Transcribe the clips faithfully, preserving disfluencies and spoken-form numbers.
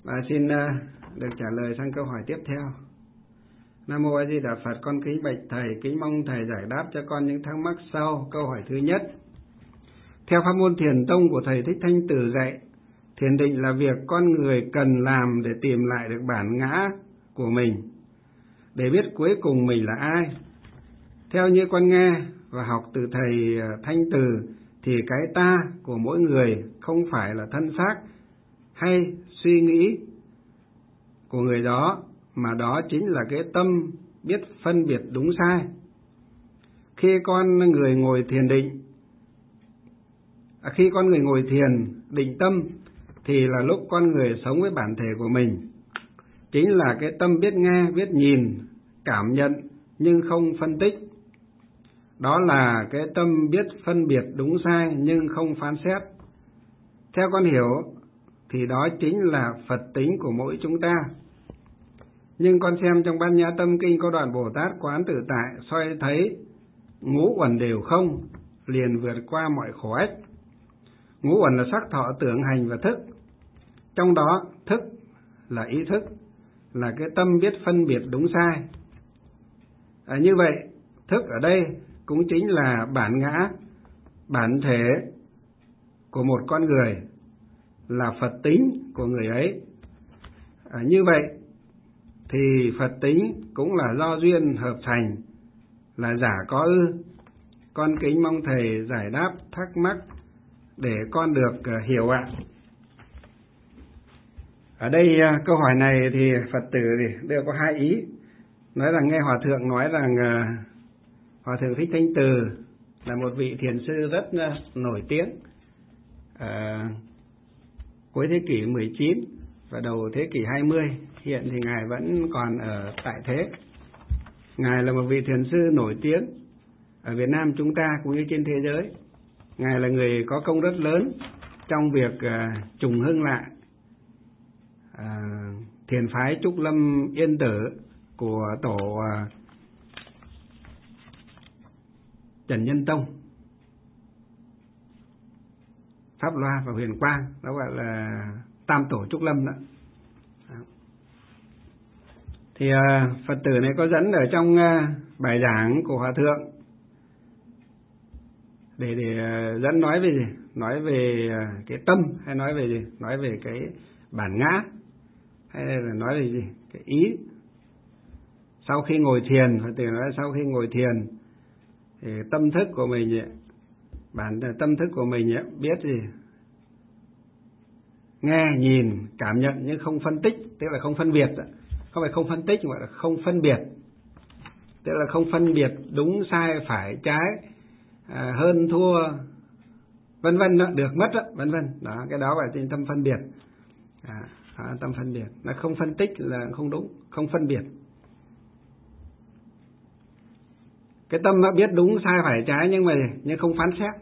Và xin uh, được trả lời sang câu hỏi tiếp theo. Nam Mô A Di Đà Phật, con kính bạch Thầy, kính mong Thầy giải đáp cho con những thắc mắc sau. Câu hỏi thứ nhất: theo pháp môn Thiền Tông của Thầy Thích Thanh Tử dạy, thiền định là việc con người cần làm để tìm lại được bản ngã của mình, để biết cuối cùng mình là ai. Theo như con nghe và học từ Thầy Thanh Từ thì cái ta của mỗi người không phải là thân xác hay suy nghĩ của người đó, mà đó chính là cái tâm biết phân biệt đúng sai. Khi con người ngồi thiền định, à, khi con người ngồi thiền định tâm thì là lúc con người sống với bản thể của mình, chính là cái tâm biết nghe, biết nhìn, cảm nhận nhưng không phân tích. Đó là cái tâm biết phân biệt đúng sai nhưng không phán xét. Theo con hiểu thì đó chính là Phật tính của mỗi chúng ta. Nhưng con xem trong Bát Nhã Tâm Kinh có đoạn Bồ Tát quán tự tại soi thấy ngũ uẩn đều không, liền vượt qua mọi khổ ách. Ngũ uẩn là sắc, thọ, tưởng, hành và thức. Trong đó thức là ý thức, là cái tâm biết phân biệt đúng sai. À, như vậy thức ở đây cũng chính là bản ngã, bản thể của một con người, là Phật tính của người ấy. À, như vậy thì Phật tính cũng là do duyên hợp thành, là giả có ư. Con kính mong Thầy giải đáp thắc mắc để con được uh, hiểu ạ. Ở đây uh, câu hỏi này thì Phật tử thì đều có hai ý. Nói rằng nghe Hòa Thượng nói rằng uh, Hòa Thượng Thích Thanh Từ là một vị thiền sư rất uh, nổi tiếng uh, cuối thế kỷ mười chín và đầu thế kỷ hai mươi. Hiện thì Ngài vẫn còn ở tại thế. Ngài là một vị thiền sư nổi tiếng ở Việt Nam chúng ta cũng như trên thế giới. Ngài là người có công rất lớn trong việc uh, trùng hưng lại uh, thiền phái Trúc Lâm Yên Tử của tổ uh, Trần Nhân Tông, Pháp Loa và Huyền Quang, đó gọi là Tam Tổ Trúc Lâm đó. Thì uh, Phật tử này có dẫn ở trong uh, bài giảng của Hòa Thượng để để uh, dẫn nói về gì? Nói về uh, cái tâm, hay nói về gì? Nói về cái bản ngã, hay là nói về gì? Cái ý. Sau khi ngồi thiền, Phật tử nói sau khi ngồi thiền thì tâm thức của mình ấy, bản tâm thức của mình ấy, biết gì? Nghe, nhìn, cảm nhận nhưng không phân tích, tức là không phân biệt. Không phải không phân tích, gọi là không phân biệt. Tức là không phân biệt đúng sai, phải, trái, à, hơn thua, vân vân, được mất đó, vân vân. Đó, cái đó gọi là tâm phân biệt. À, à, tâm phân biệt, nó không phân tích là không đúng, không phân biệt. Cái tâm nó biết đúng sai phải trái nhưng mà nhưng không phán xét.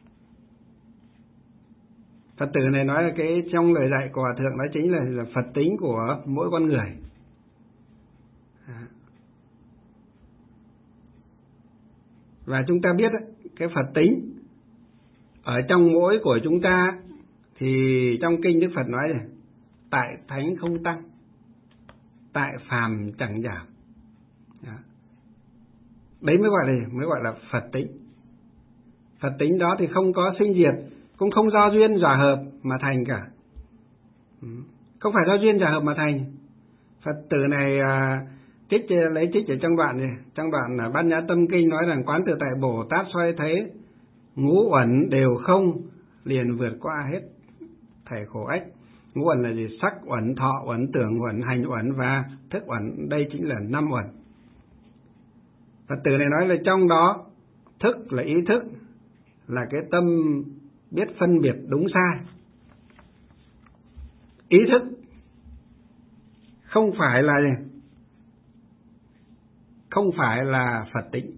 Phật tử này nói là cái trong lời dạy của Hòa Thượng đó chính là, là Phật tính của mỗi con người. À. Và chúng ta biết cái Phật tính ở trong mỗi của chúng ta thì trong kinh Đức Phật nói này: tại thánh không tăng, tại phàm chẳng giảm. Đó. Đấy mới gọi là mới gọi là Phật tính. Phật tính đó thì không có sinh diệt, cũng không do duyên giả hợp mà thành cả. Không phải do duyên giả hợp mà thành. Phật tử này à, trích lấy trích ở trong đoạn này, trong đoạn là Bát Nhã Tâm Kinh nói rằng quán tự tại Bồ Tát soi thấy ngũ uẩn đều không, liền vượt qua hết thảy khổ ách. Ngũ uẩn là gì? Sắc uẩn, thọ uẩn, tưởng uẩn, hành uẩn và thức uẩn. Đây chính là năm uẩn. Phật tử này nói là trong đó thức là ý thức, là cái tâm biết phân biệt đúng sai. Ý thức không phải là gì? Không phải là Phật tính.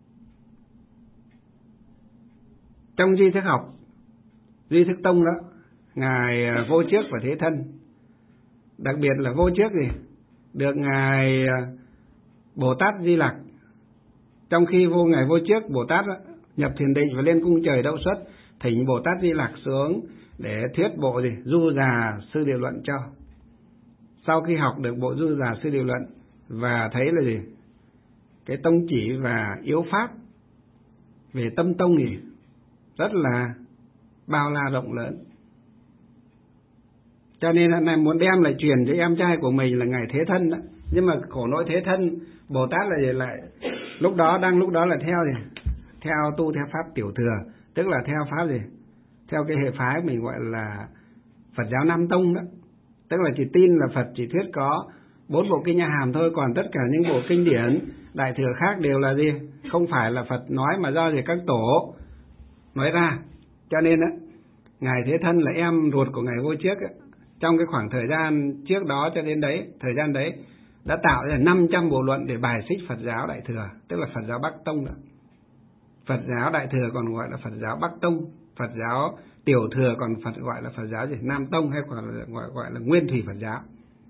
Trong Di Thức học, Di Thức Tông đó, Ngài Vô Trước và Thế Thân, đặc biệt là Vô Trước gì? Được Ngài Bồ Tát Di Lặc, trong khi vô Ngài Vô Trước Bồ Tát đó, nhập thiền định và lên cung trời đậu xuất, thỉnh Bồ Tát Di Lặc xuống để thuyết bộ gì? Du Già Sư Địa Luận cho. sau khi học được bộ Du Già Sư Địa Luận và thấy là gì? Cái tông chỉ và yếu pháp về tâm tông thì rất là bao la rộng lớn. Cho nên hôm nay muốn đem lại truyền cho em trai của mình là Ngài Thế Thân đó. Nhưng mà khổ nỗi Thế Thân Bồ Tát là gì? Lại lúc đó đang lúc đó là theo gì? Theo tu theo pháp tiểu thừa, tức là theo pháp gì? Theo cái hệ phái mình gọi là Phật giáo Nam Tông đó. Tức là chỉ tin là Phật chỉ thuyết có bốn bộ kinh A Hàm thôi, còn tất cả những bộ kinh điển đại thừa khác đều là gì? Không phải là Phật nói mà do gì các tổ nói ra. Cho nên á, Ngài Thế Thân là em ruột của Ngài Vô Trước á. Trong cái khoảng thời gian trước đó cho đến đấy, thời gian đấy đã tạo ra năm trăm bộ luận để bài xích Phật giáo đại thừa, tức là Phật giáo Bắc Tông đó. Phật giáo đại thừa còn gọi là Phật giáo Bắc Tông, Phật giáo tiểu thừa còn Phật gọi là Phật giáo gì? Nam Tông, hay còn là gọi, gọi là Nguyên Thủy Phật giáo.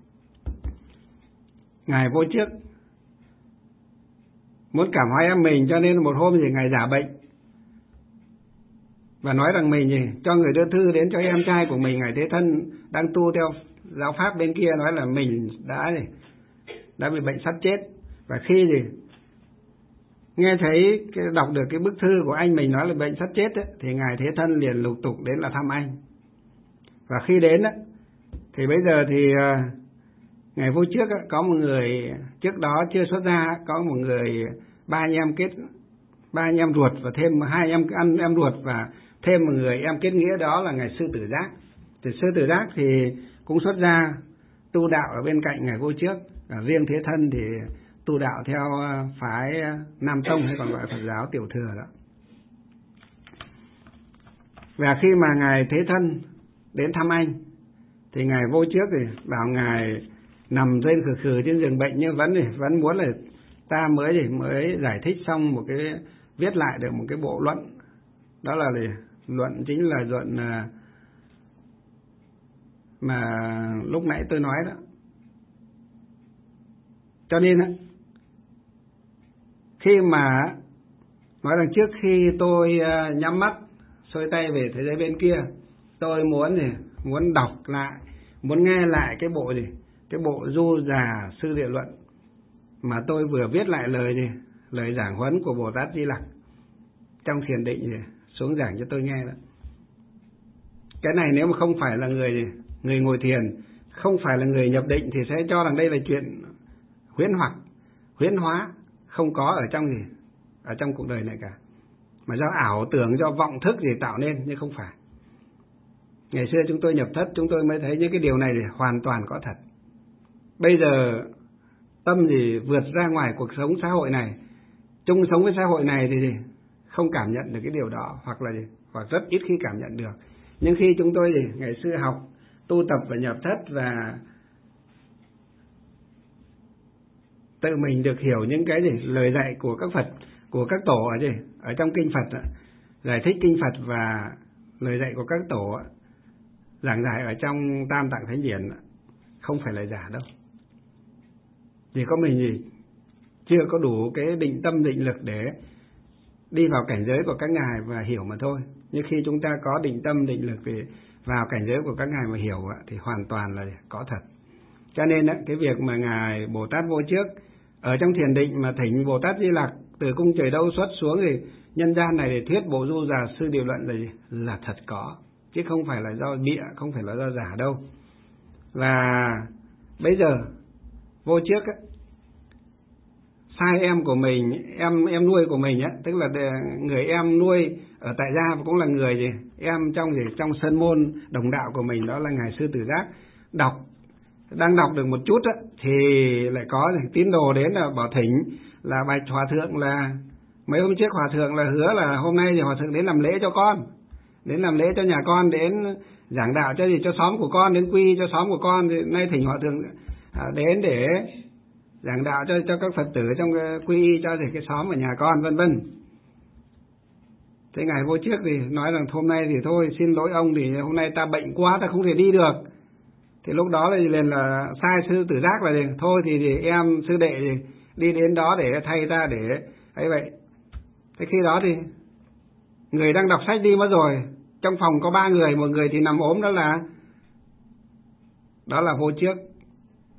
Ngài Vô Trước muốn cảm hóa em mình, cho nên một hôm thì Ngài giả bệnh và nói rằng mình gì cho người đưa thư đến cho em trai của mình, Ngài Thế Thân đang tu theo giáo pháp bên kia, nói là mình đã gì đã bị bệnh sắp chết. Và khi gì nghe thấy cái, đọc được cái bức thư của anh mình nói là bệnh sắp chết ấy, thì Ngài Thế Thân liền lục tục đến là thăm anh. Và khi đến ấy, thì bây giờ thì uh, Ngài Vô Trước ấy, có một người trước đó chưa xuất gia, có một người ba anh em kết ba anh em ruột và thêm hai em ăn em ruột và thêm một người em kết nghĩa, đó là Ngài Sư Tử Giác. Thì Sư Tử Giác thì cũng xuất gia tu đạo ở bên cạnh Ngài Vô Trước. Và riêng Thế Thân thì tu đạo theo phái Nam Tông, hay còn gọi Phật giáo tiểu thừa đó. Và khi mà Ngài Thế Thân đến thăm anh thì Ngài Vô Trước thì bảo Ngài nằm trên khử khử trên giường bệnh, nhưng vẫn vẫn muốn là ta mới gì mới giải thích xong một cái, viết lại được một cái bộ luận, đó là gì? Luận chính là luận mà lúc nãy tôi nói đó. Cho nên khi mà nói rằng trước khi tôi nhắm mắt xuôi tay về thế giới bên kia, tôi muốn gì muốn đọc lại, muốn nghe lại cái bộ gì cái bộ Du Già Sư Địa Luận mà tôi vừa viết lại lời gì lời giảng huấn của Bồ Tát Di Lặc trong thiền định gì xuống giảng cho tôi nghe đó. Cái này nếu mà không phải là người gì người ngồi thiền, không phải là người nhập định thì sẽ cho rằng đây là chuyện huyễn hoặc, huyễn hóa, không có ở trong gì ở trong cuộc đời này cả, mà do ảo tưởng, do vọng thức gì tạo nên, nhưng không phải. Ngày xưa chúng tôi nhập thất, chúng tôi mới thấy những cái điều này thì hoàn toàn có thật. Bây giờ tâm gì vượt ra ngoài cuộc sống xã hội này, chung sống với xã hội này thì gì không cảm nhận được cái điều đó, hoặc là gì hoặc rất ít khi cảm nhận được. Nhưng khi chúng tôi gì ngày xưa học tu tập và nhập thất và tự mình được hiểu những cái gì lời dạy của các Phật, của các tổ ở gì ở trong kinh Phật, giải thích kinh Phật và lời dạy của các tổ giảng giải ở trong Tam Tạng Thánh Điển, không phải là giả đâu. Chỉ có mình gì chưa có đủ cái định tâm định lực để đi vào cảnh giới của các ngài và hiểu mà thôi. Nhưng khi chúng ta có định tâm định lực thì vào cảnh giới của các ngài mà hiểu thì hoàn toàn là có thật. Cho nên cái việc mà Ngài Bồ Tát Vô Trước ở trong thiền định mà thỉnh Bồ Tát Di Lặc từ cung trời đâu xuất xuống thì nhân gian này để thuyết bộ Du Già Sư Địa Luận là gì? Là thật có, chứ không phải là do bịa, không phải là do giả đâu. Và bây giờ Vô Trước ấy, sai em của mình, em em nuôi của mình ấy, tức là người em nuôi ở tại gia cũng là người gì em trong gì trong sơn môn đồng đạo của mình, đó là Ngài Sư Tử Giác. Đọc đang đọc được một chút á, thì lại có tín đồ đến là bảo thỉnh là bạch hòa thượng là mấy hôm trước hòa thượng là hứa là hôm nay thì hòa thượng đến làm lễ cho con, đến làm lễ cho nhà con, đến giảng đạo cho gì cho xóm của con, đến quy cho xóm của con, thì nay thỉnh hòa thượng đến để giảng đạo cho cho các Phật tử trong quy y cho thì cái xóm ở nhà con, vân vân. Thế Ngài Vô Trước thì nói rằng hôm nay thì thôi xin lỗi ông, thì hôm nay ta bệnh quá, ta không thể đi được. Thì lúc đó là liền là sai Sư Tử Giác là gì? Thôi thì, thì em sư đệ thì đi đến đó để thay ta để ấy vậy. Thế khi đó thì người đang đọc sách đi mất rồi, trong phòng có ba người, một người thì nằm ốm, đó là đó là Vô Trước.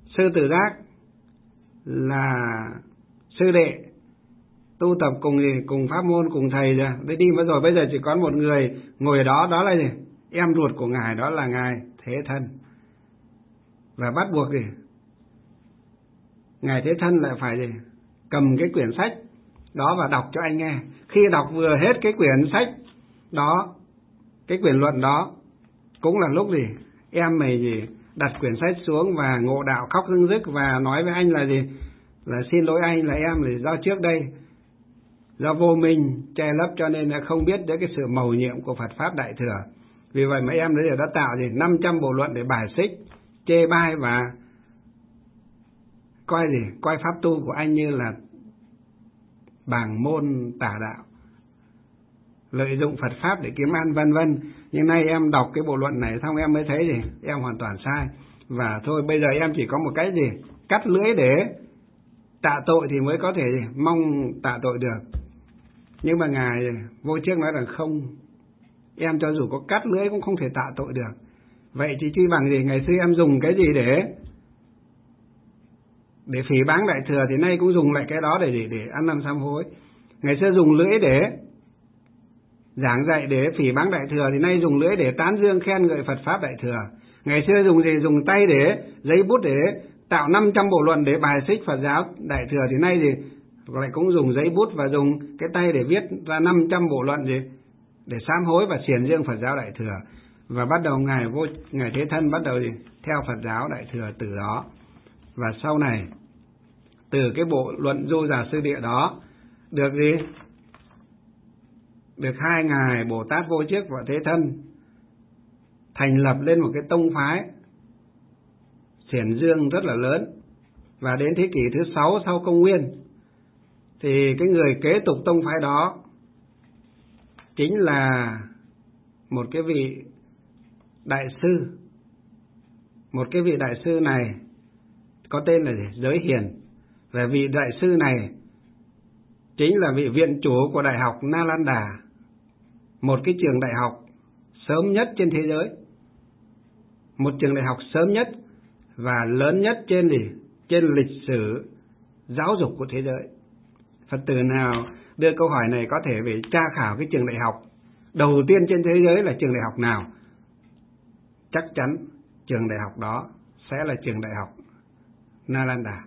Sư Tử Giác là sư đệ tu tập cùng gì, cùng pháp môn, cùng thầy rồi, để đi mất rồi. Bây giờ chỉ có một người ngồi ở đó, đó là gì? Em ruột của ngài, đó là ngài Thế Thân. Và bắt buộc gì? Ngài Thế Thân lại phải gì? Cầm cái quyển sách đó và đọc cho anh nghe. Khi đọc vừa hết cái quyển sách đó, cái quyển luận đó, cũng là lúc gì? Em mày gì? Đặt quyển sách xuống và ngộ đạo khóc rưng rức và nói với anh là gì? Là xin lỗi anh, là em là do trước đây do vô minh che lấp cho nên là không biết đến cái sự mầu nhiệm của Phật Pháp Đại Thừa. Vì vậy mà em đấy đã tạo gì năm trăm bộ luận để bài xích, chê bai và coi gì, coi pháp tu của anh như là bảng môn tà đạo, lợi dụng Phật Pháp để kiếm ăn vân vân. Nhưng nay em đọc cái bộ luận này xong em mới thấy gì, em hoàn toàn sai. Và thôi bây giờ em chỉ có một cái gì, cắt lưỡi để tạ tội thì mới có thể gì, mong tạ tội được. Nhưng mà ngài Vô Trước nói rằng không, em cho dù có cắt lưỡi cũng không thể tạ tội được. Vậy thì truy bằng gì? Ngày xưa em dùng cái gì để để phỉ báng Đại Thừa thì nay cũng dùng lại cái đó để để, để ăn năn sám hối. Ngày xưa dùng lưỡi để giảng dạy để phỉ báng Đại Thừa thì nay dùng lưỡi để tán dương khen ngợi Phật Pháp Đại Thừa. Ngày xưa dùng gì? Dùng tay để giấy bút để tạo năm trăm bộ luận để bài xích Phật giáo Đại Thừa thì nay gì lại cũng dùng giấy bút và dùng cái tay để viết ra năm trăm bộ luận gì để sám hối và xiển dương Phật giáo Đại Thừa. Và bắt đầu ngài vô ngài Thế Thân bắt đầu gì theo Phật giáo Đại Thừa từ đó. Và sau này từ cái bộ luận Du Già Sư Địa đó được gì được hai ngài Bồ Tát Vô Trước và Thế Thân thành lập lên một cái tông phái xiển dương rất là lớn. Và đến thế kỷ thứ sáu sau công nguyên thì cái người kế tục tông phái đó chính là một cái vị đại sư. Một cái vị đại sư này có tên là Giới Hiền. Và vị đại sư này chính là vị viện chủ của Đại học Nalanda, một cái trường đại học sớm nhất trên thế giới, một trường đại học sớm nhất và lớn nhất trên gì? Trên lịch sử giáo dục của thế giới. Phật tử nào đưa câu hỏi này có thể về tra khảo cái trường đại học đầu tiên trên thế giới là trường đại học nào, chắc chắn trường đại học đó sẽ là trường đại học Nalanda.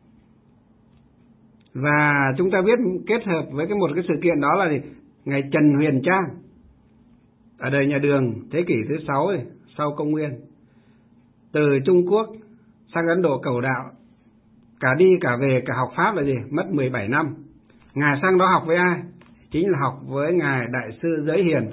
Và chúng ta biết kết hợp với cái một cái sự kiện đó là gì? Ngày Trần Huyền Trang ở đời nhà Đường thế kỷ thứ sáu sau công nguyên từ Trung Quốc sang Ấn Độ cầu đạo, cả đi cả về cả học Pháp là gì? Mất mười bảy năm. Ngài sang đó học với ai? Chính là học với ngài Đại sư Giới Hiền.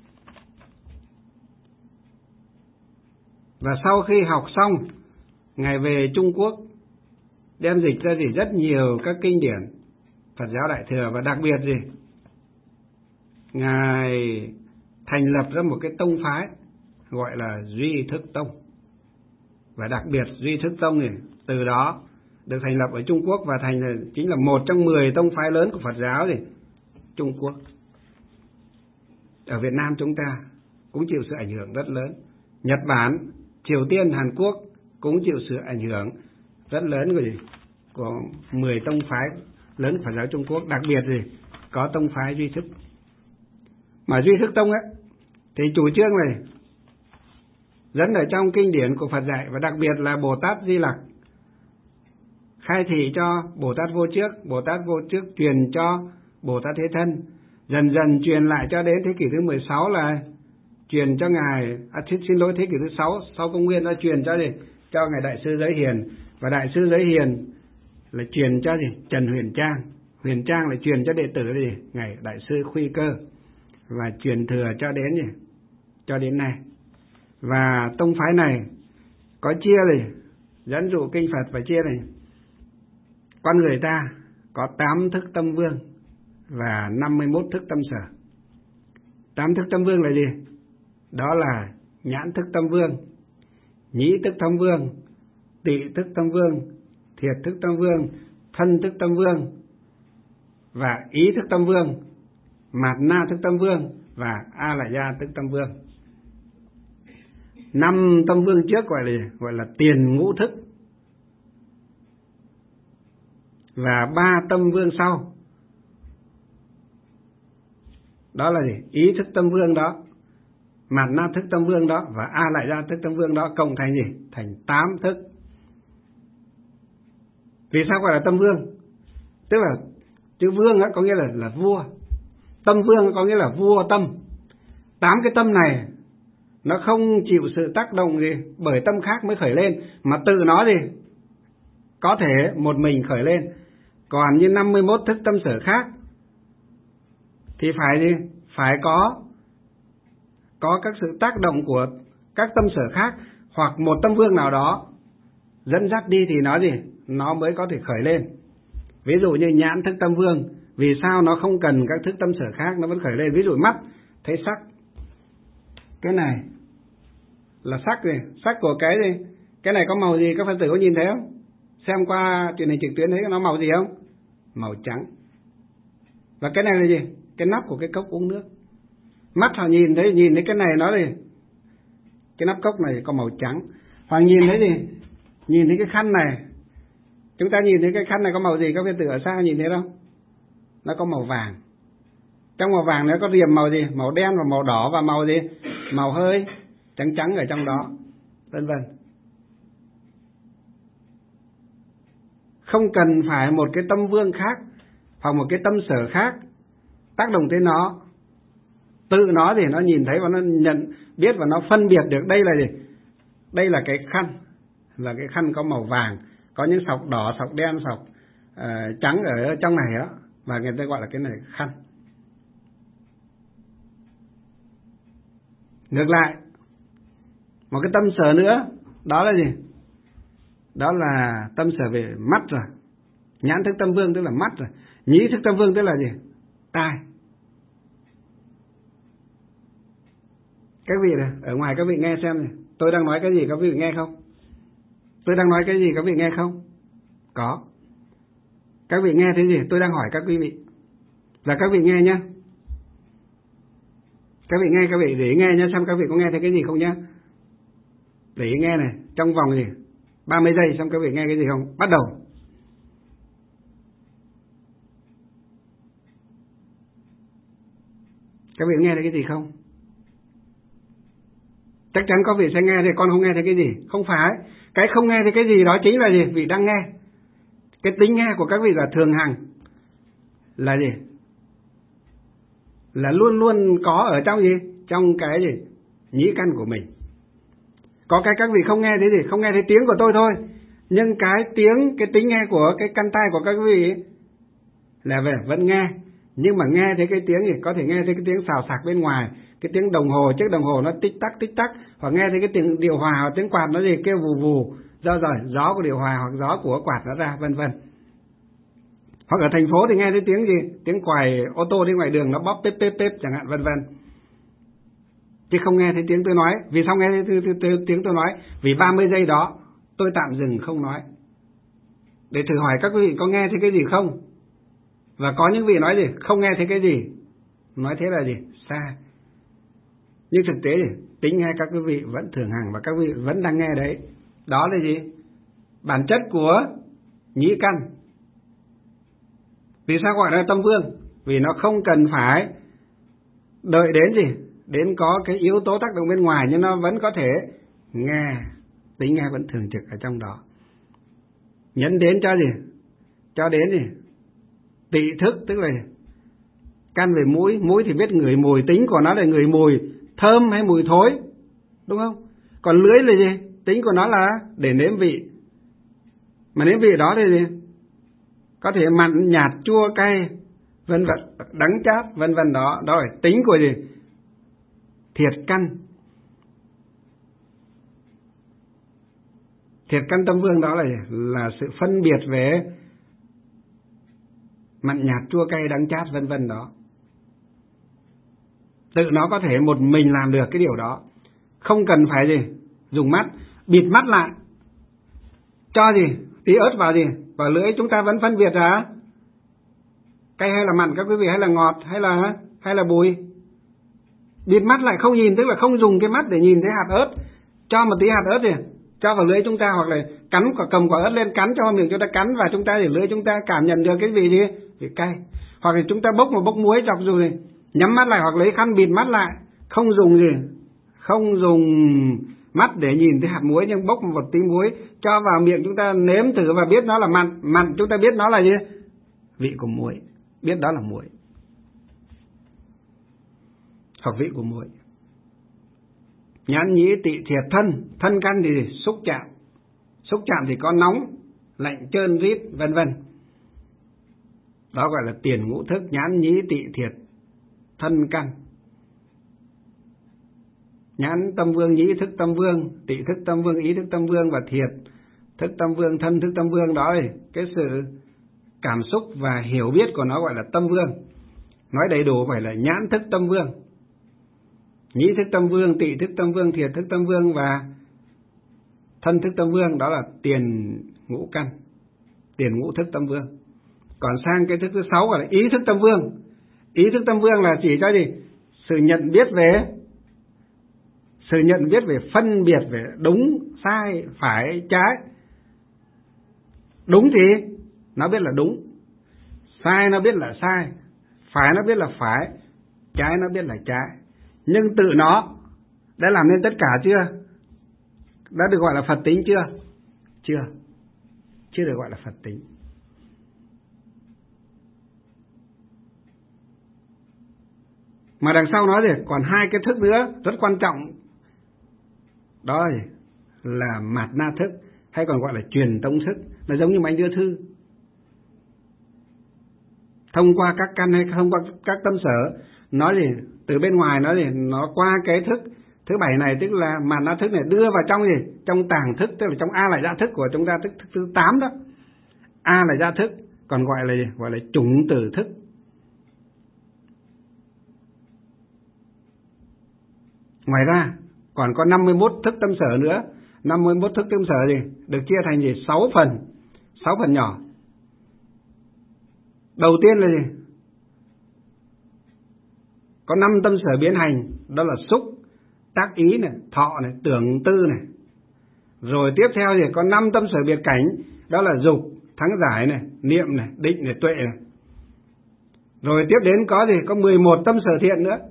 Và sau khi học xong, ngài về Trung Quốc đem dịch ra gì rất nhiều các kinh điển Phật giáo Đại Thừa. Và đặc biệt gì? Ngài thành lập ra một cái tông phái gọi là Duy Thức Tông. Và đặc biệt Duy Thức Tông này từ đó được thành lập ở Trung Quốc và thành là, chính là một trong mười tông phái lớn của Phật giáo gì Trung Quốc. Ở Việt Nam chúng ta cũng chịu sự ảnh hưởng rất lớn. Nhật Bản, Triều Tiên, Hàn Quốc cũng chịu sự ảnh hưởng rất lớn của gì của mười tông phái lớn của Phật giáo Trung Quốc. Đặc biệt gì có tông phái Duy Thức. Mà Duy Thức Tông ấy thì chủ trương này dẫn ở trong kinh điển của Phật dạy, và đặc biệt là Bồ Tát Di Lặc khai thị cho Bồ Tát Vô Trước, Bồ Tát Vô Trước truyền cho Bồ Tát Thế Thân, dần dần truyền lại cho đến thế kỷ thứ mười sáu là truyền cho ngài à, xin, xin lỗi thế kỷ thứ sáu sau công nguyên đã truyền cho gì cho ngài Đại sư Giới Hiền. Và Đại sư Giới Hiền là truyền cho gì Trần Huyền Trang, Huyền Trang lại truyền cho đệ tử là gì ngài Đại sư Khuy Cơ, và truyền thừa cho đến gì cho đến nay. Và tông phái này có chia này dẫn dụ kinh Phật và chia này con người ta có tám thức tâm vương và năm mươi mốt thức tâm sở. Tám thức tâm vương là gì? Đó là nhãn thức tâm vương, nhĩ thức tâm vương, tị thức tâm vương, thiệt thức tâm vương, thân thức tâm vương và ý thức tâm vương, mạt na thức tâm vương và a la gia thức tâm vương. Năm tâm vương trước gọi là gọi là tiền ngũ thức, và ba tâm vương sau. Đó là gì? Ý thức tâm vương đó, mặt na thức tâm vương đó và a lại gia thức tâm vương đó cộng thành gì? Thành tám thức. Vì sao gọi là tâm vương? Tức là chữ vương ấy, có nghĩa là là vua. Tâm vương có nghĩa là vua tâm. Tám cái tâm này nó không chịu sự tác động gì bởi tâm khác mới khởi lên, mà tự nó gì có thể một mình khởi lên. Còn như năm mươi mốt thức tâm sở khác thì phải gì? Phải có có các sự tác động của các tâm sở khác hoặc một tâm vương nào đó dẫn dắt đi thì nó gì? Nó mới có thể khởi lên. Ví dụ như nhãn thức tâm vương, vì sao nó không cần các thức tâm sở khác nó vẫn khởi lên? Ví dụ mắt thấy sắc, cái này là sắc gì? Sắc của cái gì? Cái này có màu gì? Các Phật tử có nhìn thấy không? Xem qua truyền hình trực tuyến thấy nó màu gì không? Màu trắng. Và cái này là gì? Cái nắp của cái cốc uống nước. Mắt họ nhìn thấy, nhìn thấy cái này nó gì? Cái nắp cốc này có màu trắng. Hoặc nhìn thấy gì? Nhìn thấy cái khăn này. Chúng ta nhìn thấy cái khăn này có màu gì? Các Phật tử ở xa nhìn thấy không? Nó có màu vàng. Trong màu vàng nó có điểm màu gì? Màu đen và màu đỏ và màu gì? Màu hơi trắng trắng ở trong đó, vân vân. Không cần phải một cái tâm vương khác hoặc một cái tâm sở khác tác động tới nó. Tự nó thì nó nhìn thấy và nó nhận biết và nó phân biệt được đây là gì? Đây là cái khăn, là cái khăn có màu vàng, có những sọc đỏ, sọc đen, sọc uh, trắng ở trong này đó, và người ta gọi là cái này khăn. Ngược lại, một cái tâm sở nữa, đó là gì? Đó là tâm sở về mắt rồi. Nhãn thức tâm vương tức là mắt rồi. Nhĩ thức tâm vương tức là gì? Tai. Các vị này, ở ngoài các vị nghe xem này, tôi đang nói cái gì các vị nghe không? Tôi đang nói cái gì các vị nghe không? Có. Các vị nghe thế gì? Tôi đang hỏi các quý vị. Và các vị nghe nhé. Các vị nghe, các vị để ý nghe nhé, xem các vị có nghe thấy cái gì không nhé. Để ý nghe này, trong vòng gì? ba mươi giây xem các vị nghe cái gì không? Bắt đầu. Các vị nghe thấy cái gì không? Chắc chắn có vị sẽ nghe thì con không nghe thấy cái gì. Không phải. Cái không nghe thấy cái gì đó chính là gì? Vị đang nghe. Cái tính nghe của các vị là thường hằng. Là gì? Là luôn luôn có ở trong gì? Trong cái gì? Nhĩ căn của mình. Có cái các vị không nghe thấy gì? Không nghe thấy tiếng của tôi thôi. Nhưng cái tiếng, cái tính nghe của cái căn tai của các vị là về vẫn nghe. Nhưng mà nghe thấy cái tiếng gì? Có thể nghe thấy cái tiếng xào xạc bên ngoài, cái tiếng đồng hồ, chiếc đồng hồ nó tích tắc tích tắc, hoặc nghe thấy cái tiếng điều hòa hoặc tiếng quạt nó gì kêu vù vù, do rồi gió của điều hòa hoặc gió của quạt nó ra, vân vân. Hoặc ở thành phố thì nghe thấy tiếng gì? Tiếng còi ô tô đi ngoài đường nó bóp tép tép tép chẳng hạn, vân vân. Chứ không nghe thấy tiếng tôi nói. Vì sao nghe thấy tiếng tôi nói? Vì ba mươi giây đó tôi tạm dừng không nói để thử hỏi các quý vị có nghe thấy cái gì không. Và có những vị nói gì? Không nghe thấy cái gì. Nói thế là gì? Xa. Nhưng thực tế thì tính nghe các quý vị vẫn thường hằng và các quý vị vẫn đang nghe đấy. Đó là gì? Bản chất của nhĩ căn. Vì sao gọi là tâm vương? Vì nó không cần phải đợi đến gì? Đến có cái yếu tố tác động bên ngoài, nhưng nó vẫn có thể nghe. Tính nghe vẫn thường trực ở trong đó. Nhấn đến cho gì? Cho đến gì? Tị thức, tức là căn về mũi. Mũi thì biết ngửi mùi, tính của nó là ngửi mùi thơm hay mùi thối, đúng không? Còn lưỡi là gì? Tính của nó là để nếm vị. Mà nếm vị đó thì gì? Có thể mặn, nhạt, chua, cay, vân vân, đắng chát, vân vân đó. Đó là tính của gì? Thiệt căn. Thiệt căn tâm vương đó là là sự phân biệt về mặn nhạt chua cay đắng chát vân vân đó. Tự nó có thể một mình làm được cái điều đó. Không cần phải gì? Dùng mắt, bịt mắt lại. Cho gì? Tí ớt vào gì? Vào lưỡi chúng ta vẫn phân biệt ra cay hay là mặn các quý vị, hay là ngọt hay là hay là bùi. Bịt mắt lại không nhìn, tức là không dùng cái mắt để nhìn thấy hạt ớt. Cho một tí hạt ớt gì? cho vào lưỡi chúng ta, hoặc là cắn quả cầm quả ớt lên cắn cho vào miệng chúng ta cắn, và chúng ta để lưỡi chúng ta cảm nhận được cái vị gì, vị cay. Hoặc là chúng ta bốc một bốc muối chọc rồi nhắm mắt lại, hoặc lấy khăn bịt mắt lại, không dùng gì, không dùng mắt để nhìn thấy hạt muối, nhưng bốc một tí muối cho vào miệng chúng ta nếm thử và biết nó là mặn. Mặn chúng ta biết nó là gì, vị của muối, biết đó là muối hoặc vị của muối. Nhãn nhĩ tỵ thiệt thân, thân căn thì xúc chạm, xúc chạm thì có nóng, lạnh, trơn, rít, vân vân. Đó gọi là tiền ngũ thức, nhãn nhĩ tỵ thiệt thân căn. Nhãn tâm vương, nhĩ thức tâm vương, tỵ thức tâm vương, ý thức tâm vương, và thiệt thức tâm vương, thân thức tâm vương. Đó là cái sự cảm xúc và hiểu biết của nó gọi là tâm vương. Nói đầy đủ phải là nhãn thức tâm vương, nhĩ thức tâm vương, tỵ thức tâm vương, thiệt thức tâm vương và thân thức tâm vương. Đó là tiền ngũ căn, tiền ngũ thức tâm vương. Còn sang cái thức thứ sáu gọi là ý thức tâm vương. Ý thức tâm vương là chỉ cho gì? Sự nhận biết về sự nhận biết về phân biệt về đúng, sai, phải, trái. Đúng thì nó biết là đúng, sai nó biết là sai, phải nó biết là phải, trái nó biết là trái. Nhưng tự nó đã làm nên tất cả chưa? Đã được gọi là Phật tính chưa? Chưa. Chưa được gọi là Phật tính. Mà đằng sau nó thì còn hai cái thức nữa rất quan trọng. Đó là mạt na thức, hay còn gọi là truyền tống thức. Nó giống như máy đưa thư. Thông qua các căn hay thông qua các tâm sở, nó gì từ bên ngoài nó gì nó qua cái thức thứ bảy này, tức là mạt na thức này đưa vào trong gì trong tàng thức, tức là trong a lại dạ thức của chúng ta, thức, thức thứ tám đó. A là dạ thức, còn gọi là gì? Gọi là chủng tử thức. Ngoài ra còn có năm mươi mốt thức tâm sở nữa. năm mươi mốt thức tâm sở gì được chia thành gì sáu phần, sáu phần nhỏ. Đầu tiên là gì? Có năm tâm sở biến hành, đó là xúc, tác ý này, thọ này, tưởng tư này. Rồi tiếp theo thì có năm tâm sở biệt cảnh, đó là dục, thắng giải này, niệm này, định này, tuệ này. Rồi tiếp đến có gì? Có mười một tâm sở thiện nữa.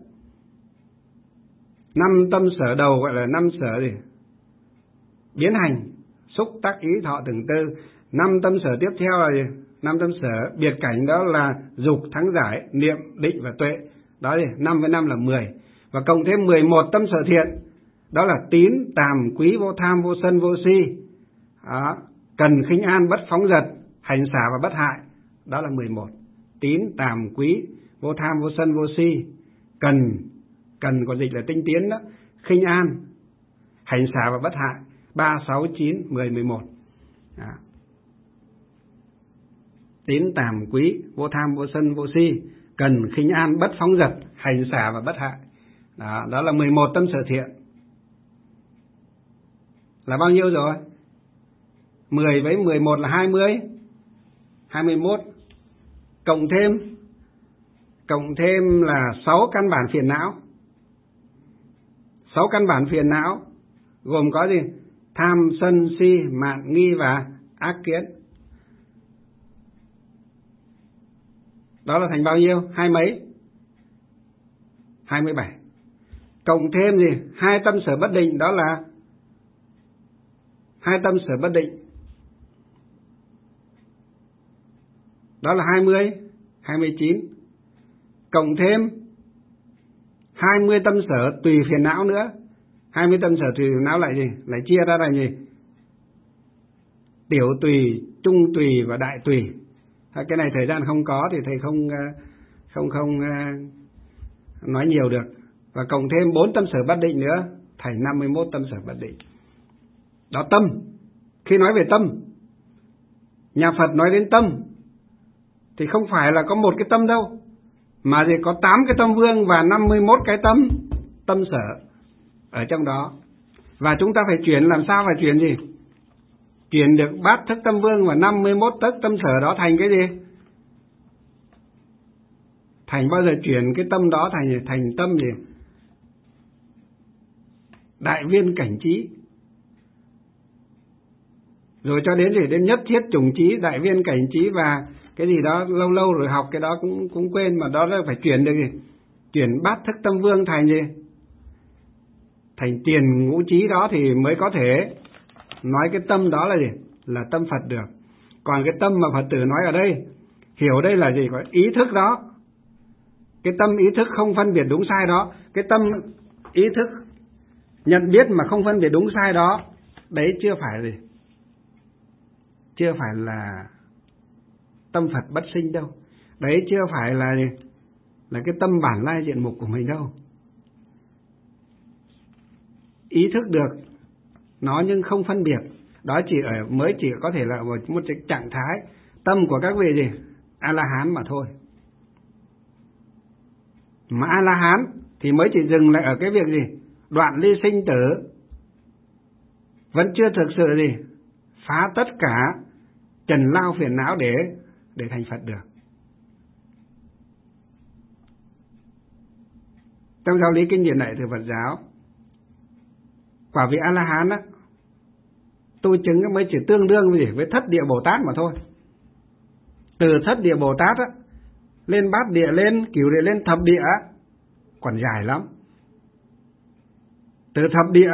Năm tâm sở đầu gọi là năm sở gì? Biến hành, xúc, tác ý, thọ, tưởng tư. Năm tâm sở tiếp theo là gì? Năm tâm sở biệt cảnh, đó là dục, thắng giải, niệm, định và tuệ. Đó thì năm với năm là mười. Và cộng thêm mười một tâm sở thiện, đó là tín, tàm, quý, vô tham, vô sân, vô si, đó. Cần, khinh an, bất phóng dật, hành xả và bất hại. Đó là mười một. Tín, tàm, quý, vô tham, vô sân, vô si. Cần, cần có dịch là tinh tiến đó. Khinh an, hành xả và bất hại. Ba, sáu, chín, mười, mười một. Đó. Tín, tàm, quý, vô tham, vô sân, vô si. Cần, khinh an, bất phóng dật, hành xả và bất hại. Đó, đó là mười một tâm sở thiện. Là bao nhiêu rồi? mười với mười một là hai mươi. hai mươi mốt. Cộng thêm Cộng thêm là sáu căn bản phiền não. sáu căn bản phiền não gồm có gì? Tham, sân, si, mạn, nghi và ác kiến. Đó là thành bao nhiêu? Hai mấy? hai mươi bảy. Cộng thêm gì? Hai tâm sở bất định, đó là hai tâm sở bất định. Đó là hai mươi, hai mươi chín. Cộng thêm hai mươi tâm sở tùy phiền não nữa. hai mươi tâm sở tùy phiền não lại gì? Lại chia ra là gì? Tiểu tùy, trung tùy và đại tùy. Cái này thời gian không có thì thầy không không không nói nhiều được. Và cộng thêm bốn tâm sở bất định nữa thành năm mươi mốt tâm sở bất định. Đó tâm. Khi nói về tâm, nhà Phật nói đến tâm thì không phải là có một cái tâm đâu, mà thì có tám cái tâm vương và năm mươi mốt cái tâm tâm sở ở trong đó. Và chúng ta phải chuyển, làm sao phải chuyển gì? Chuyển được bát thức tâm vương và năm mươi mốt thức tâm sở đó thành cái gì? Thành bao giờ chuyển cái tâm đó thành gì? Thành tâm gì? Đại viên cảnh trí. rồi cho đến gì đến nhất thiết chủng trí, đại viên cảnh trí và cái gì đó lâu lâu rồi học cái đó cũng cũng quên, mà đó là phải chuyển được gì, chuyển bát thức tâm vương thành gì, thành tiền ngũ trí đó thì mới có thể nói cái tâm đó là gì, là tâm Phật được. Còn cái tâm mà Phật tử nói ở đây, hiểu đây là gì, có ý thức đó, cái tâm ý thức không phân biệt đúng sai đó, cái tâm ý thức nhận biết mà không phân biệt đúng sai đó, đấy chưa phải gì, chưa phải là tâm Phật bất sinh đâu, đấy chưa phải là gì, là cái tâm bản lai diện mục của mình đâu. Ý thức được nó nhưng không phân biệt, đó chỉ ở mới chỉ có thể là một, một trạng thái tâm của các vị gì A La Hán mà thôi. Mà A La Hán thì mới chỉ dừng lại ở cái việc gì, đoạn ly sinh tử, vẫn chưa thực sự gì phá tất cả trần lao phiền não để để thành Phật được. Trong giáo lý kinh điển đại thừa Phật giáo, quả vị A La Hán á, tu chứng mới chỉ tương đương với gì, với thất địa Bồ Tát mà thôi. Từ thất địa Bồ Tát á, lên bát địa, lên cửu địa, lên thập địa còn dài lắm. Từ thập địa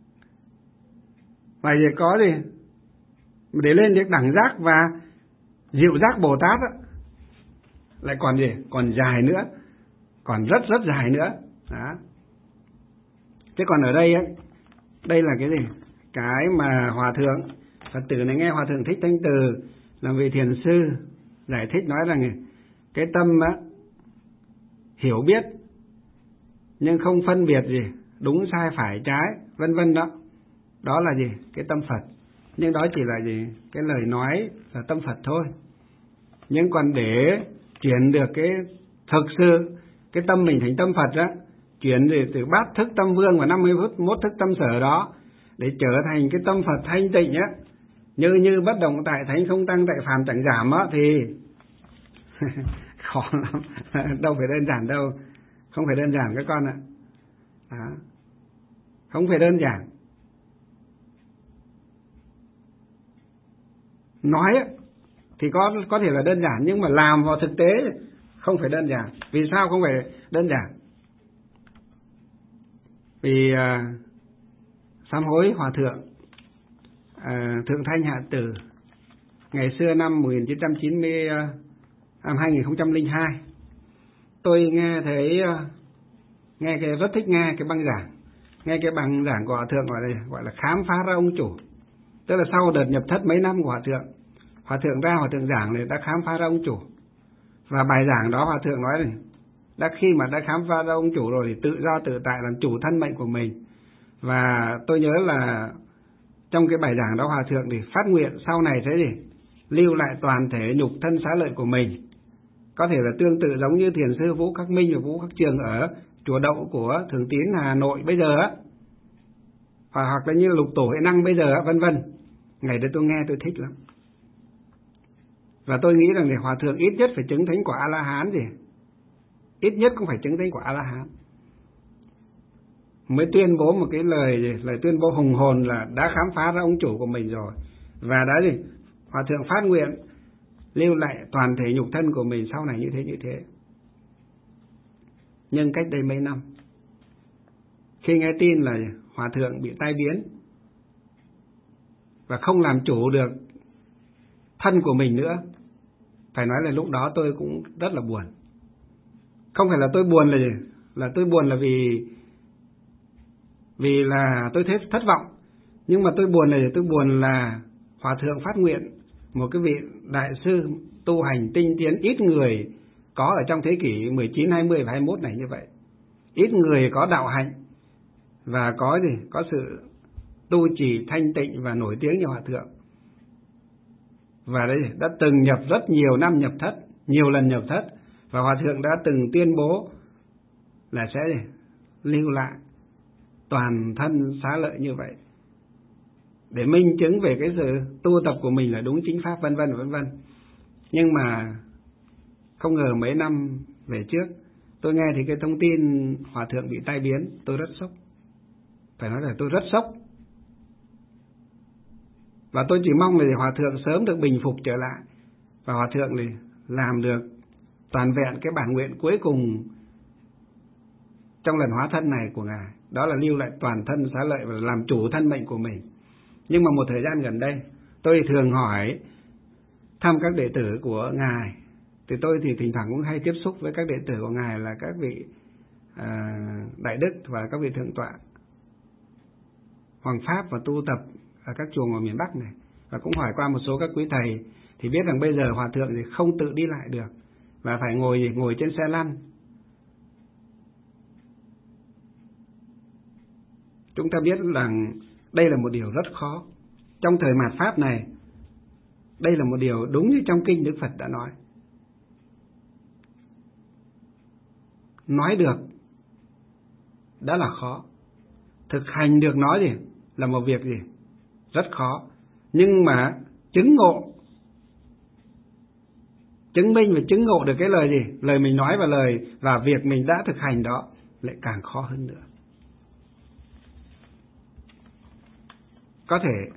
và gì có gì để lên được đẳng giác và diệu giác Bồ Tát á, lại còn gì, còn dài nữa, còn rất rất dài nữa đó. Thế còn ở đây á, đây là cái gì, cái mà hòa thượng Phật tử này nghe hòa thượng Thích Thanh Từ làm vị thiền sư giải thích nói rằng cái tâm á, hiểu biết nhưng không phân biệt gì đúng sai phải trái vân vân đó, đó là gì, cái tâm Phật. Nhưng đó chỉ là gì, cái lời nói là tâm Phật thôi. Nhưng còn để chuyển được cái thực sự cái tâm mình thành tâm Phật á, chuyển gì từ bát thức tâm vương và năm mươi mốt thức tâm sở đó để trở thành cái tâm Phật thanh tịnh á, như như bất động tại thánh, không tăng tại phàm chẳng giảm á, thì khó lắm. Đâu phải đơn giản đâu, không phải đơn giản các con ạ. Đó. Không phải đơn giản. Nói á, thì có có thể là đơn giản, nhưng mà làm vào thực tế không phải đơn giản. Vì sao không phải đơn giản? Vì uh, sám hối hòa thượng uh, Thượng Thanh Hạ Tử ngày xưa năm một nghìn chín trăm chín mươi, uh, năm hai nghìn không trăm lẻ hai, tôi nghe thấy uh, nghe cái rất thích nghe cái băng giảng, nghe cái băng giảng của hòa thượng gọi là gọi là khám phá ra ông chủ. Tức là sau đợt nhập thất mấy năm của hòa thượng, hòa thượng ra hòa thượng giảng này đã khám phá ra ông chủ. Và bài giảng đó hòa thượng nói này, đã khi mà đã khám phá ra ông chủ rồi thì tự do tự tại làm chủ thân mệnh của mình. Và tôi nhớ là trong cái bài giảng đó hòa thượng thì phát nguyện sau này sẽ gì, lưu lại toàn thể nhục thân xá lợi của mình. Có thể là tương tự giống như thiền sư Vũ Khắc Minh và Vũ Khắc Trường ở chùa Đậu của Thường Tín Hà Nội bây giờ á, hoặc là như Lục Tổ Huệ Năng bây giờ á, vân vân. Ngày đó tôi nghe tôi thích lắm. Và tôi nghĩ rằng thì hòa thượng ít nhất phải chứng thánh quả A La Hán gì, ít nhất cũng phải chứng thánh quả A La Hán mới tuyên bố một cái lời gì, lời tuyên bố hùng hồn là đã khám phá ra ông chủ của mình rồi. Và đã gì, hòa thượng phát nguyện lưu lại toàn thể nhục thân của mình sau này như thế như thế. Nhưng cách đây mấy năm, khi nghe tin là hòa thượng bị tai biến và không làm chủ được thân của mình nữa, phải nói là lúc đó tôi cũng rất là buồn. Không phải là tôi buồn là gì, là tôi buồn là vì vì là tôi thấy thất vọng. Nhưng mà tôi buồn là gì? Tôi buồn là hòa thượng phát nguyện, một cái vị đại sư tu hành tinh tiến ít người có ở trong thế kỷ mười chín, hai mươi và hai mươi mốt này như vậy. Ít người có đạo hạnh và có gì, có sự tu trì thanh tịnh và nổi tiếng như hòa thượng. Và đây đã từng nhập rất nhiều năm nhập thất, nhiều lần nhập thất, và hòa thượng đã từng tuyên bố là sẽ lưu lại toàn thân xá lợi như vậy để minh chứng về cái sự tu tập của mình là đúng chính pháp vân vân vân vân. Nhưng mà không ngờ mấy năm về trước tôi nghe thì cái thông tin hòa thượng bị tai biến, tôi rất sốc. Phải nói là tôi rất sốc. Và tôi chỉ mong là Hòa thượng sớm được bình phục trở lại, và Hòa thượng này làm được toàn vẹn cái bản nguyện cuối cùng trong lần hóa thân này của Ngài, đó là lưu lại toàn thân xá lợi và làm chủ thân mệnh của mình. Nhưng mà một thời gian gần đây, tôi thường hỏi thăm các đệ tử của Ngài, thì tôi thì thỉnh thoảng cũng hay tiếp xúc với các đệ tử của Ngài là các vị à, đại đức và các vị thượng tọa Hoàng Pháp và tu tập ở các chùa ở miền Bắc này, và cũng hỏi qua một số các quý thầy, thì biết rằng bây giờ Hòa thượng thì không tự đi lại được và phải ngồi ngồi trên xe lăn. Chúng ta biết rằng đây là một điều rất khó trong thời mạt Pháp này. Đây là một điều đúng như trong kinh Đức Phật đã nói. Nói được đã là khó, thực hành được nó gì là một việc gì rất khó. Nhưng mà chứng ngộ, chứng minh và chứng ngộ được cái lời gì, lời mình nói và lời và việc mình đã thực hành đó lại càng khó hơn nữa. Có thể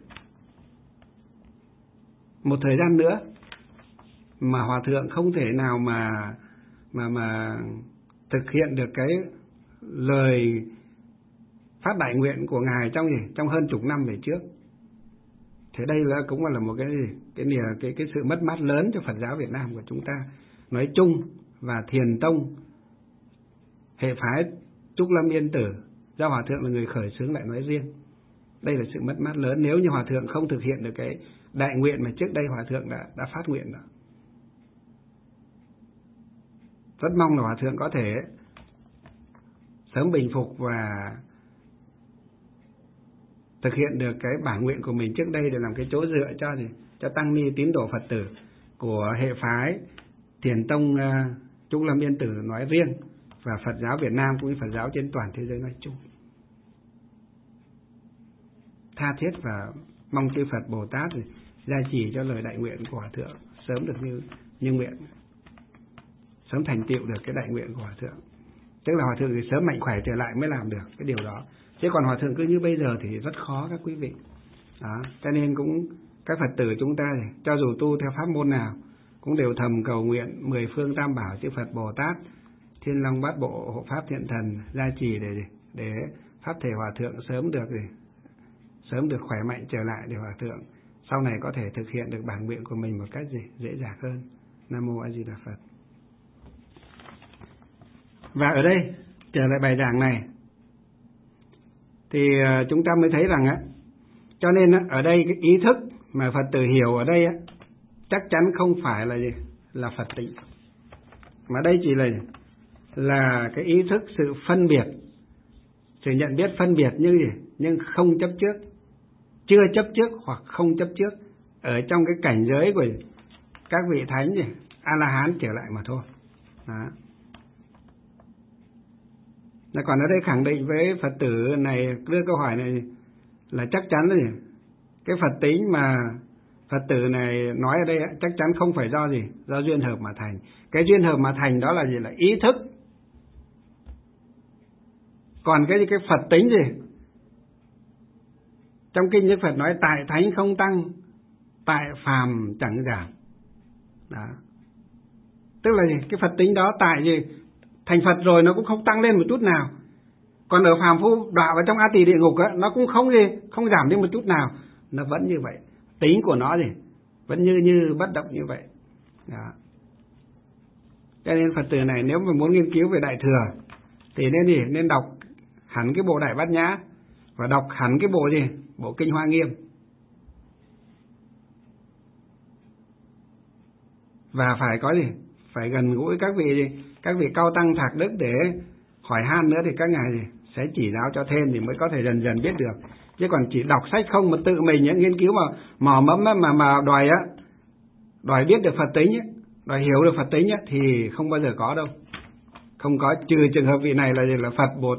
một thời gian nữa mà Hòa thượng không thể nào mà mà mà thực hiện được cái lời phát đại nguyện của Ngài trong gì trong hơn chục năm về trước. Thế đây là cũng là một cái cái cái cái, cái sự mất mát lớn cho Phật giáo Việt Nam của chúng ta nói chung, và Thiền Tông hệ phái Trúc Lâm Yên Tử do Hòa thượng là người khởi xướng lại nói riêng. Đây là sự mất mát lớn nếu như Hòa thượng không thực hiện được cái đại nguyện mà trước đây Hòa thượng đã đã phát nguyện đó. Rất mong là Hòa thượng có thể sớm bình phục và thực hiện được cái bản nguyện của mình trước đây để làm cái chỗ dựa cho gì cho tăng ni tín đồ Phật tử của hệ phái Thiền Tông uh, Trúc Lâm Yên Tử nói riêng, và Phật giáo Việt Nam cũng như Phật giáo trên toàn thế giới nói chung. Tha thiết và mong chư Phật Bồ Tát thì gia trì cho lời đại nguyện của Hòa thượng sớm được như như nguyện, sớm thành tựu được cái đại nguyện của Hòa thượng. Tức là Hòa thượng thì sớm mạnh khỏe trở lại mới làm được cái điều đó. Chứ còn Hòa thượng cứ như bây giờ thì rất khó các quý vị. Đó, cho nên cũng các Phật tử chúng ta thì, cho dù tu theo pháp môn nào cũng đều thầm cầu nguyện mười phương tam bảo chư Phật Bồ Tát, Thiên Long Bát Bộ hộ pháp thiện thần gia trì để để pháp thể Hòa thượng sớm được gì sớm được khỏe mạnh trở lại, để Hòa thượng sau này có thể thực hiện được bản nguyện của mình một cách gì dễ dàng hơn. Nam mô A Di Đà Phật. Và ở đây trở lại bài giảng này thì chúng ta mới thấy rằng á, cho nên á, ở đây cái ý thức mà Phật tử hiểu ở đây á, chắc chắn không phải là gì là Phật tính, mà đây chỉ là là cái ý thức sự phân biệt, sự nhận biết phân biệt như gì nhưng không chấp trước, chưa chấp trước hoặc không chấp trước ở trong cái cảnh giới của các vị thánh gì A La Hán trở lại mà thôi. Đó. Còn ở đây khẳng định với Phật tử này đưa câu hỏi này là chắc chắn là gì? Cái Phật tính mà Phật tử này nói ở đây chắc chắn không phải do gì, do duyên hợp mà thành. Cái duyên hợp mà thành đó là gì? Là ý thức. Còn cái cái Phật tính gì? Trong kinh Đức Phật nói tại thánh không tăng, tại phàm chẳng giảm. Đó. Tức là gì? Cái Phật tính đó tại gì? Thành Phật rồi nó cũng không tăng lên một chút nào. Còn ở phàm phu đọa vào trong A Tỳ địa ngục á, nó cũng không gì, không giảm đi một chút nào, nó vẫn như vậy. Tính của nó gì? Vẫn như như bất động như vậy. Đó. Cho nên Phật tử này nếu mà muốn nghiên cứu về Đại Thừa thì nên gì? Nên đọc hẳn cái bộ Đại Bát Nhã và đọc hẳn cái bộ gì? Bộ Kinh Hoa Nghiêm. Và phải có gì? Phải gần gũi các vị gì? Các vị cao tăng thạc đức để hỏi han nữa thì các ngài gì? Sẽ chỉ giáo cho thêm thì mới có thể dần dần biết được. Chứ còn chỉ đọc sách không mà tự mình ấy, nghiên cứu mà mò mẫm mà mà đòi á, đòi biết được Phật tính ấy, đòi hiểu được Phật tính ấy, thì không bao giờ có đâu. Không có, trừ trường hợp vị này là gì? Là Phật Bồ